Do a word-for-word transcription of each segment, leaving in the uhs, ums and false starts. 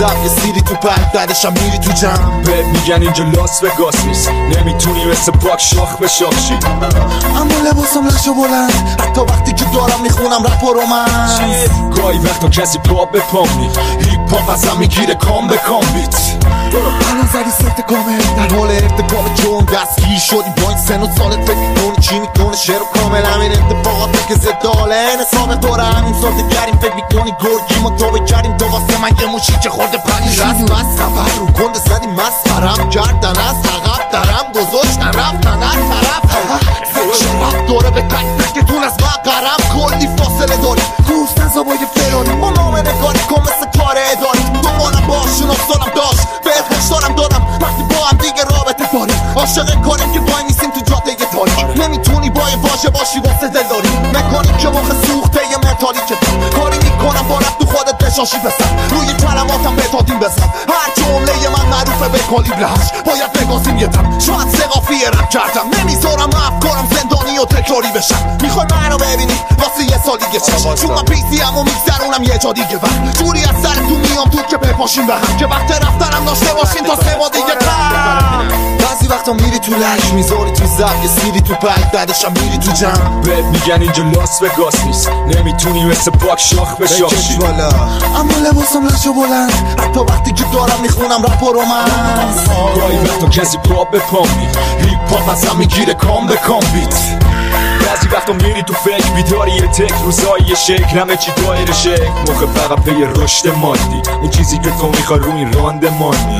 زب یه سیری تو پک بعدشم میری تو جمع. بهت میگن اینجا لاس وگاس نیست، نمیتونی مثل پاک شاخ به شاخ شی. اما لباسم نشو بلند حتی وقتی که دارم میخونم رپ و رومنس. گاهی وقتا کسی پا به پام نی، هیپ هاپ ازم میگیره کام به کام بیت. الان زدی ست کامل در حال ارتکاب جون دستگیر شدی با این سن و سالت فکر میکنی چی میکنه شعر و کامل همین اتفاقاته که زد حاله نصاب دوره همین ساده گریم فکر میکنی گرگی ما تو بکریم تو واسه من یه موشی که خورده پنی رست بس سفر رو کنده زدی مسخرم کردن از عقب درم گذاشتن رفتن از طرف شرف دوره به تک تکتون از مقرم کلی فاصله داری گوست نزا با یه فراری ما نامه نگاری کن مثل کار اداری دوبارم باشون افتانم داشت بهت هشدارم دادم وقتی با هم دیگه رابطه داریم عاشق کاریم که وای میسیم تو جاده تاریک نمیتونی با یه واژه باشی واسه دل داری نکنی که موقع سوخته یه متالی که کاری میکنم با رفت تو خودت بشاشی بسن روی کلماتم بتادیم بزن هر جمله من معروفه به کالیبرش باید بگازیم یه دم شاید سقافی رپ کردم نمیذارم افکارم زندانی و تکراری بشن میخوای منو ببینی واسه یه سال دیگه چش چون من پیسی هم و میگذرونم یه جا دیگه وقت جوری از سر تو میام تو که بپاشیم به هم که وقت رفتنم داشته باشین تا سه ما دیگه کم بعضی وقتا میری تو لش میذاری تو زب یه سیری تو پک بعدشم میری تو جمع. بهت میگن اینجا لاس وگاس نیست، نمیتونی مثل پاک شاخ به شاخ شی. اما لباسم نشو بلند حتی وقتی که دارم میخونم رپ و رومنس. گاهی وقتا کسی پا به پام نی، هیپ هاپ ازم میگیره کام به کام بیت. بعضی وقتا میری تو فکر بیداری یه تک روزایی یه شکل همه چی دایر شکل موقع فقط به یه رشد مادی اون چیزی که تو میخوای رو این رانده مانی.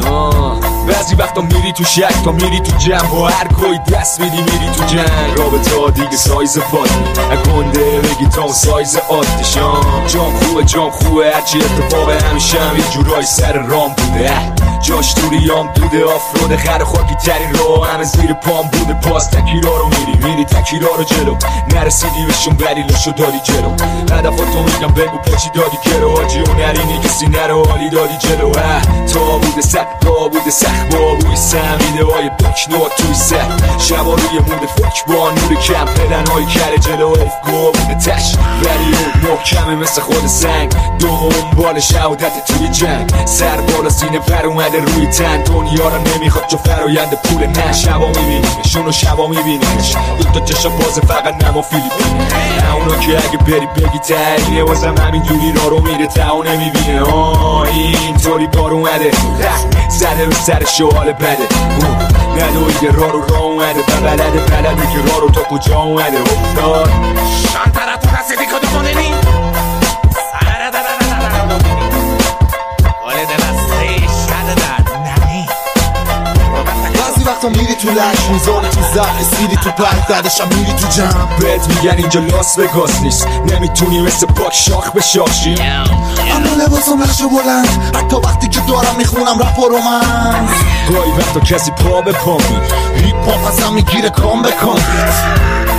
بعضی وقتا میری تو شک تا میری تو جمع با هر کوی دست میدی میری تو جنگ رابطه ها دیگه سایز پادی اگونده بگی تا سایز عادی شام جام خوبه جام خوبه هرچی اتفاق همیشه هم یه جورایی سر رام بوده جاش توریام دوده آفروده خر خاکی ترین رو همه زیر پام بوده پاس تکیرا رو میری میری تکیرا رو جلو نرسیدی بهشون ولی لشو داری جلو هدفاتو میگم بگو پچی دادی کرو حاجی اون نرینی که سینه رو حالی دادی جلو تا بوده سک تا بوده سخ با بوی سمیده های بکنات توی سه شبا روی مود فکر با نور کم پدن های کره جلو افگو بوده تش ولی اون محکمه مثل خود سنگ دوم بال شهادت توی جنگ سر بالا سینه پر اومده روی تن دنیا رو نمیخواد چو فراینده پول نه شبا میبینیمشون و شبا میبینیمش دو تا چشم باز فقط نما فیلیپینه نه اونا که اگه بری بگی تهیه بازم همین جوری را رو میره تا نمیبینه آه اینطوری بار اومده زده رو سر شوال بده ندویده را رو را اومده و بلده بلده که را رو تا کجا اومده افتاد شانتره تو رسیدی که دومونه نی سره ده ده ده ده ده گله دلسته شده در نمی بعضی وقتا میری تو لش میزاری تو زب اسیری تو پک بعدشم میری تو جمع. بهت میگن اینجا لاس وگاس نیست، نمیتونی مثل پاک شاخ به شاخ شی. اما لباسم نشو بلند حتی وقتی که دارم میخونم رپ و رومنس. گاهی وقتا کسی پا به پا می، هیپ هاپ ازم میگیره کام به کام بیت.